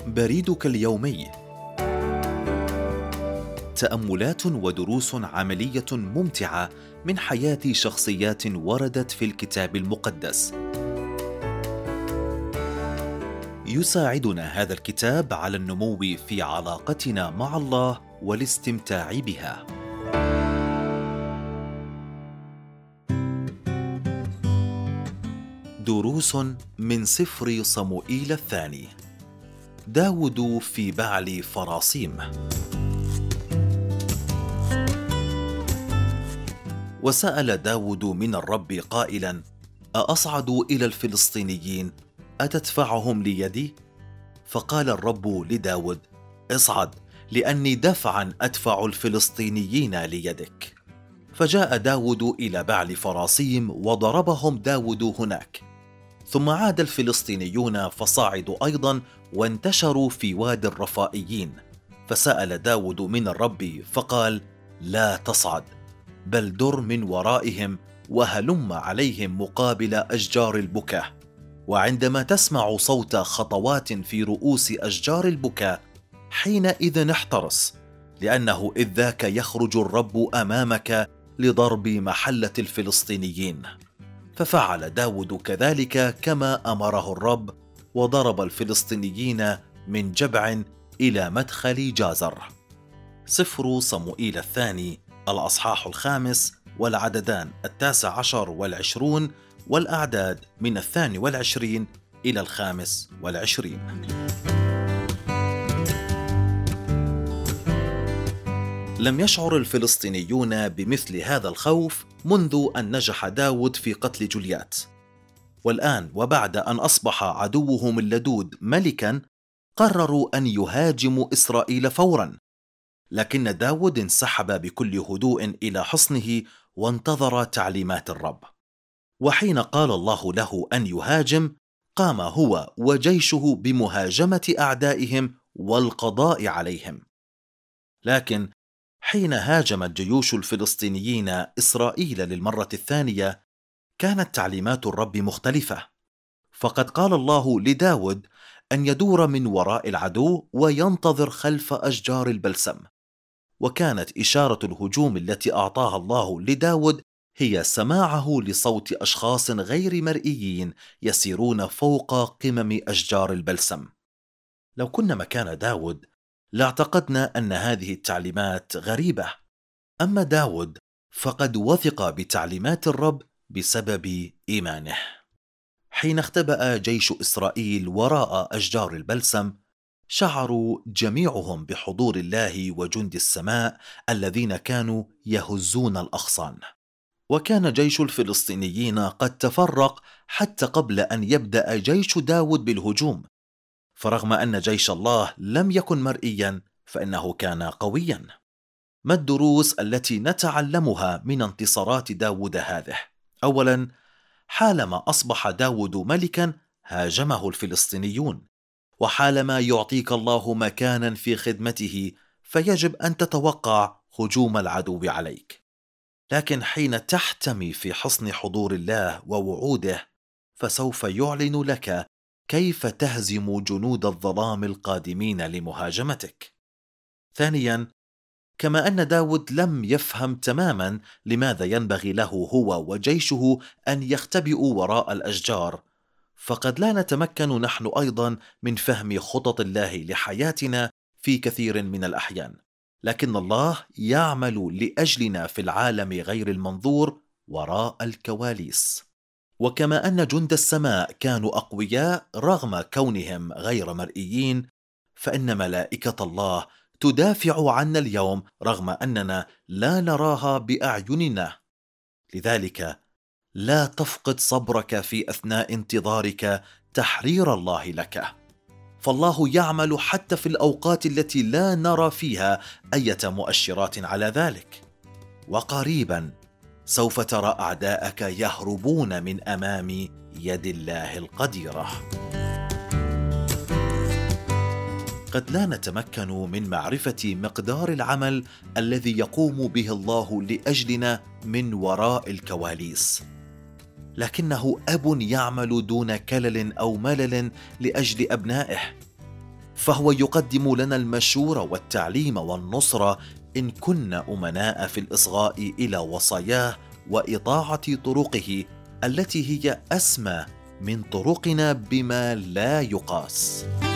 بريدك اليومي. تأملات ودروس عملية ممتعة من حياة شخصيات وردت في الكتاب المقدس. يساعدنا هذا الكتاب على النمو في علاقتنا مع الله والاستمتاع بها. دروس من سفر صموئيل الثاني. داود في بعل فراسيم. وسأل داود من الرب قائلا: أأصعد إلى الفلسطينيين أتدفعهم ليدي؟ فقال الرب لداود: اصعد، لأني دفعا أدفع الفلسطينيين ليدك. فجاء داود إلى بعل فراسيم وضربهم داود هناك. ثم عاد الفلسطينيون فصعدوا أيضا وانتشروا في وادي الرفائيين. فسأل داود من الرب فقال: لا تصعد، بل در من ورائهم وهلم عليهم مقابل أشجار البكاء. وعندما تسمع صوت خطوات في رؤوس أشجار البكاء حينئذ احترس، لأنه إذ ذاك يخرج الرب أمامك لضرب محلة الفلسطينيين. ففعل داود كذلك كما أمره الرب، وضرب الفلسطينيين من جبع إلى مدخل جازر. سفر صموئيل الثاني الأصحاح 5 والعددان 19 والعشرون، والأعداد من 22 إلى 25. لم يشعر الفلسطينيون بمثل هذا الخوف منذ أن نجح داود في قتل جوليات. والآن وبعد أن أصبح عدوهم اللدود ملكا، قرروا أن يهاجموا إسرائيل فورا. لكن داود انسحب بكل هدوء إلى حصنه وانتظر تعليمات الرب. وحين قال الله له أن يهاجم، قام هو وجيشه بمهاجمة أعدائهم والقضاء عليهم. لكن حين هاجمت جيوش الفلسطينيين إسرائيل للمرة الثانية، كانت تعليمات الرب مختلفة. فقد قال الله لداود أن يدور من وراء العدو وينتظر خلف أشجار البلسم. وكانت إشارة الهجوم التي أعطاها الله لداود هي سماعه لصوت أشخاص غير مرئيين يسيرون فوق قمم أشجار البلسم. لو كنا مكان داود لاعتقدنا أن هذه التعليمات غريبة، أما داود فقد وثق بتعليمات الرب بسبب إيمانه. حين اختبأ جيش إسرائيل وراء أشجار البلسم، شعروا جميعهم بحضور الله وجند السماء الذين كانوا يهزون الأغصان. وكان جيش الفلسطينيين قد تفرق حتى قبل أن يبدأ جيش داود بالهجوم. فرغم أن جيش الله لم يكن مرئيا، فإنه كان قويا. ما الدروس التي نتعلمها من انتصارات داود هذه؟ أولا، حالما أصبح داود ملكا هاجمه الفلسطينيون. وحالما يعطيك الله مكانا في خدمته فيجب أن تتوقع هجوم العدو عليك. لكن حين تحتمي في حصن حضور الله ووعوده، فسوف يعلن لك كيف تهزم جنود الظلام القادمين لمهاجمتك. ثانيا، كما أن داود لم يفهم تماما لماذا ينبغي له هو وجيشه أن يختبئوا وراء الأشجار، فقد لا نتمكن نحن أيضا من فهم خطط الله لحياتنا في كثير من الأحيان. لكن الله يعمل لأجلنا في العالم غير المنظور وراء الكواليس. وكما أن جند السماء كانوا أقوياء رغم كونهم غير مرئيين، فإن ملائكة الله تدافع عنا اليوم رغم أننا لا نراها بأعيننا. لذلك لا تفقد صبرك في أثناء انتظارك تحرير الله لك، فالله يعمل حتى في الأوقات التي لا نرى فيها أي مؤشرات على ذلك. وقريبا سوف ترى أعداءك يهربون من أمام يد الله القديرة. قد لا نتمكن من معرفة مقدار العمل الذي يقوم به الله لأجلنا من وراء الكواليس، لكنه أب يعمل دون كلل أو ملل لأجل أبنائه. فهو يقدم لنا المشورة والتعليم والنصرة إن كنا أمناء في الإصغاء إلى وصاياه وإطاعة طرقه التي هي أسمى من طرقنا بما لا يقاس.